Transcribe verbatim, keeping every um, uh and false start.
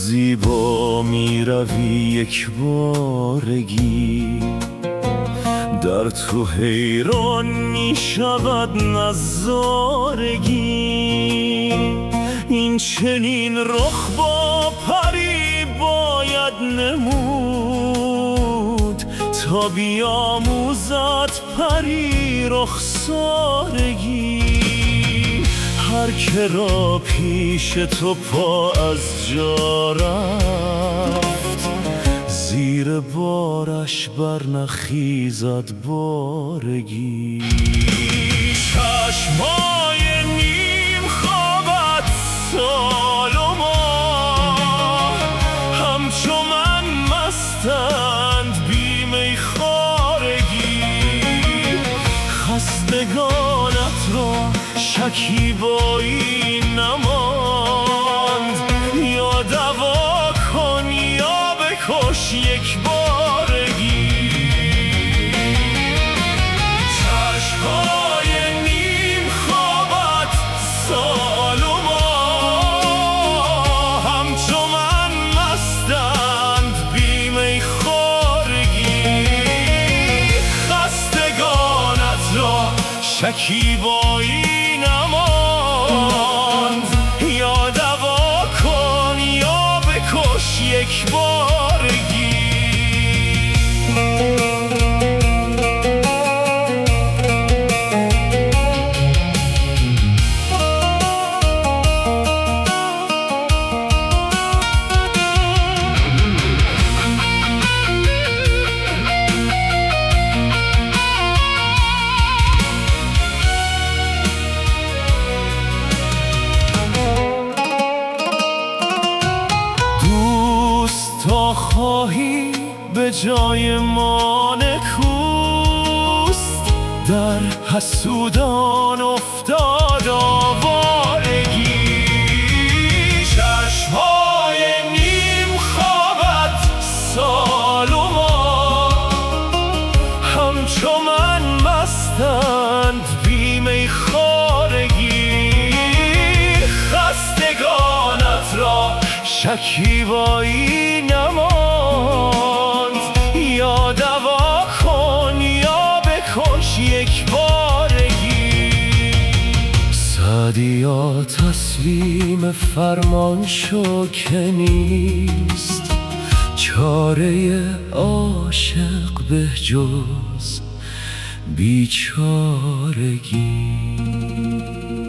زیبا می روی یک بارگی، در تو حیران می شود نظارگی. این چنین رخ با پری باید نمود، تا بیاموزد پری رخسارگی. هر که را پیش تو پا از جا رفت، زیر بارش برنخیزد بارگی. چشمای نیم خوابت سال و ماه، همچو من مستند بی میخوارگی. خستگانت را شکیبایی نماند، یا دوا کن یا بکش یک بارگی. چشمای نیم خوابت سال و ماه، همچو من مستند بی میخوارگی. خستگانت را شکیبایی نماند، یا دوا کن یا بکش یک بارگی. تا خواهی به جای ما نکوست، در حسودان افتاد آوارگی. چشمهای نیم خوابت سال و ماه، همچو من مستند بی میخوارگی. خستگانت را شکیبایی نماند، یا دوا کن یا بکش یک بارگی. سعدیا تسلیم فرمان شو که نیست چاره عاشق به جز بیچارگی.